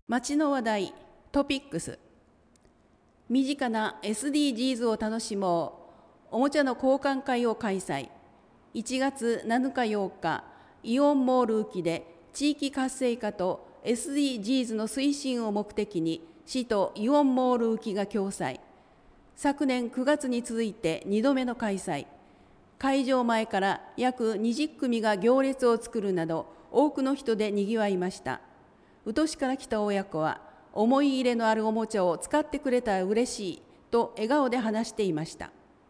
街の話題トピックス。身近な SDGs を楽しもう。おもちゃの交換会を開催。1月7日8日、イオンモール宇城で地域活性化と SDGs の推進を目的に市とイオンモール宇城が共催。昨年9月に続いて2度目の開催。会場前から約20組が行列を作るなど多くの人でにぎわいました。宇土市から来た親子は、思い入れのあるおもちゃを使ってくれたら嬉しいと笑顔で話していました。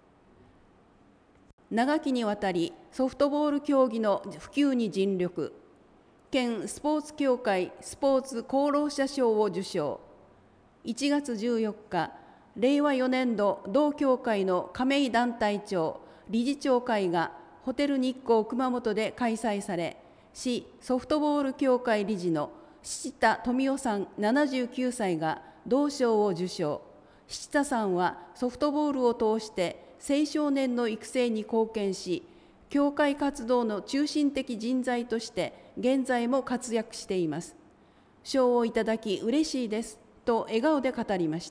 長きにわたりソフトボール競技の普及に尽力。県スポーツ協会スポーツ功労者賞を受賞。1月14日、令和4年度同協会の亀井団体長、理事長会がホテル日光熊本で開催され、市ソフトボール協会理事の七田富夫さん79歳が同賞を受賞。七田さんはソフトボールを通して青少年の育成に貢献し、協会活動の中心的人材として現在も活躍しています。賞をいただき嬉しいですと笑顔で語りました。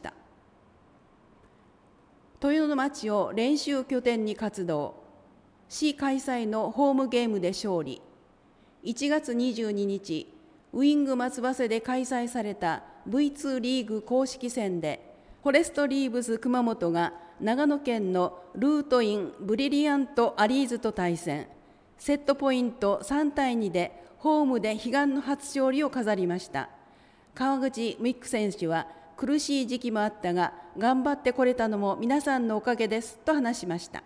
豊野町を練習拠点に活動。市開催のホームゲームで勝利。1月22日、ウイング松葉瀬で開催された V2 リーグ公式戦で、フォレストリーブス熊本が長野県のルートインブリリアントアリーズと対戦。セットポイント3対2でホームで悲願の初勝利を飾りました。川口ミック選手は、苦しい時期もあったが頑張ってこれたのも皆さんのおかげですと話しました。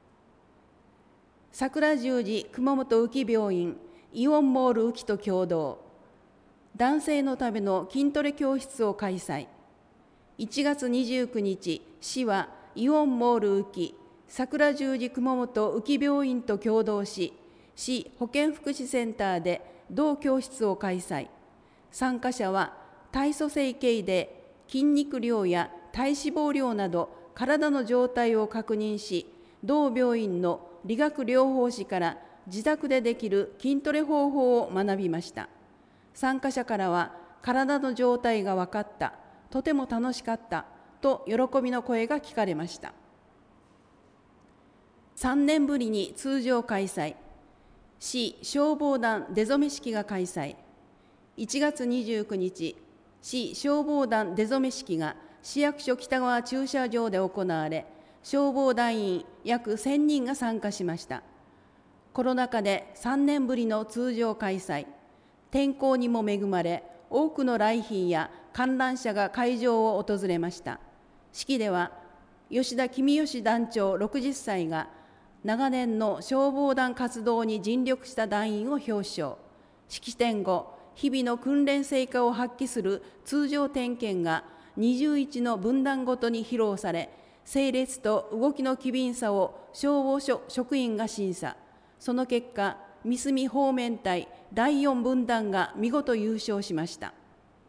桜十字熊本宇城病院イオンモール宇城と共同、男性のための筋トレ教室を開催。1月29日、市はイオンモール宇城、桜十字熊本宇城病院と共同し、市保健福祉センターで同教室を開催。参加者は体組成計で筋肉量や体脂肪量など体の状態を確認し、同病院の理学療法士から自宅でできる筋トレ方法を学びました。参加者からは、体の状態が分かった、とても楽しかったと喜びの声が聞かれました。3年ぶりに通常開催。市消防団出初め式が開催。1月29日、市消防団出初め式が市役所北側駐車場で行われ、消防団員約1000人が参加しました。コロナ禍で3年ぶりの通常開催。天候にも恵まれ、多くの来賓や観覧車が会場を訪れました。式では、吉田公義団長60歳が、長年の消防団活動に尽力した団員を表彰。式典後、日々の訓練成果を発揮する通常点検が21の分団ごとに披露され、整列と動きの機敏さを消防署職員が審査。その結果、三隅方面隊第4分団が見事優勝しました。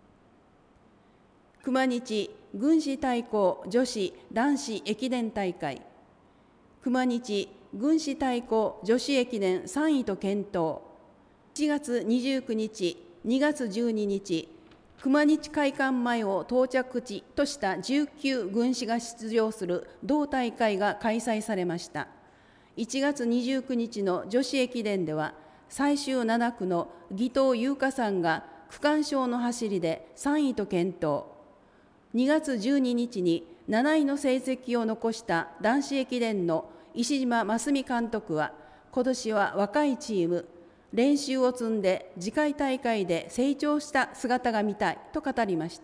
熊日軍師対抗女子男子駅伝大会。熊日軍師対抗女子駅伝3位と健闘。1月29日、2月12日、熊日会館前を到着地とした19軍師が出場する同大会が開催されました。1月29日の女子駅伝では、最終7区の義藤優香さんが区間賞の走りで3位と健闘。2月12日に7位の成績を残した男子駅伝の石島真澄監督は、今年は若いチーム、練習を積んで次回大会で成長した姿が見たいと語りました。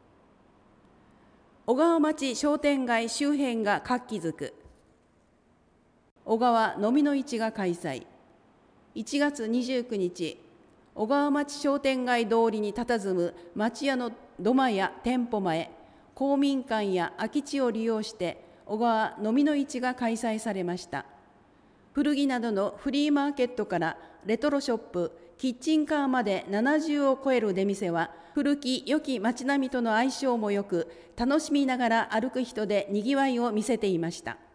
小川町商店街周辺が活気づく。小川飲みの市が開催。1月29日、小川町商店街通りに佇む町屋の土間や店舗前、公民館や空き地を利用して小川飲みの市が開催されました。古着などのフリーマーケットからレトロショップ、キッチンカーまで70を超える出店は、古き良き町並みとの相性もよく、楽しみながら歩く人でにぎわいを見せていました。